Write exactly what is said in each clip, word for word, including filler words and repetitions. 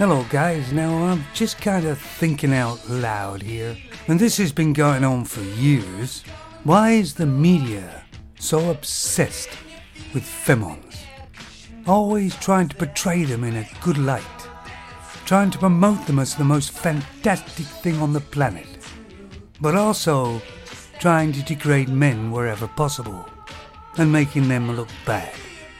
Hello guys, now I'm just kind of thinking out loud here, and this has been going on for years. Why is the media so obsessed with femons? Always trying to portray them in a good light, trying to promote them as the most fantastic thing on the planet, but also trying to degrade men wherever possible, and making them look bad.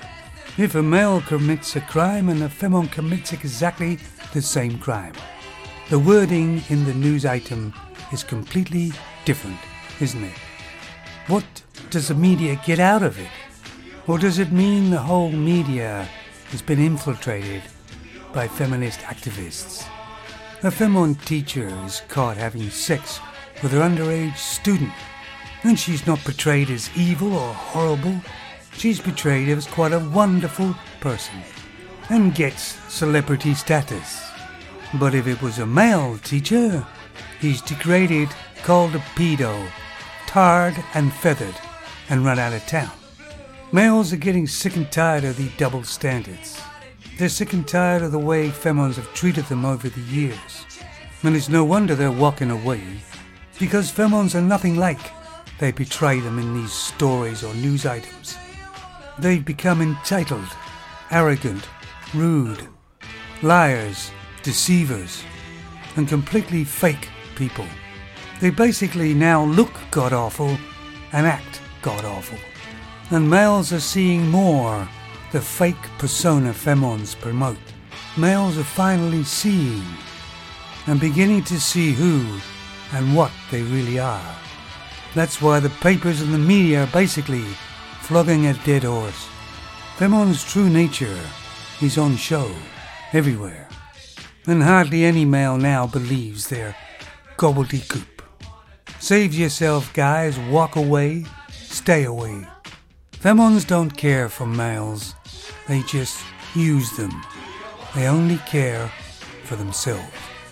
If a male commits a crime and a femon commits exactly the same crime, the wording in the news item is completely different, isn't it? What does the media get out of it? Or does it mean the whole media has been infiltrated by feminist activists? A femon teacher is caught having sex with her underage student, and she's not portrayed as evil or horrible. She's portrayed as quite a wonderful person and gets celebrity status. But if it was a male teacher, he's degraded, called a pedo, tarred and feathered, and run out of town. Males are getting sick and tired of the double standards. They're sick and tired of the way femons have treated them over the years. And it's no wonder they're walking away, because femons are nothing like they portray them in these stories or news items. They've become entitled, arrogant, rude, liars, deceivers, and completely fake people. They basically now look god-awful and act god-awful. And males are seeing more the fake persona femons promote. Males are finally seeing and beginning to see who and what they really are. That's why the papers and the media are basically flogging a dead horse. Femon's true nature is on show everywhere, and hardly any male now believes their gobbledygook. Save yourself, guys. Walk away. Stay away. Femons don't care for males. They just use them. They only care for themselves.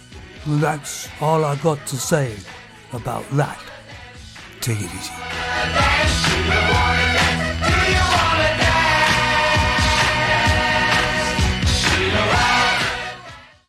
That's all I got to say about that. Take it easy.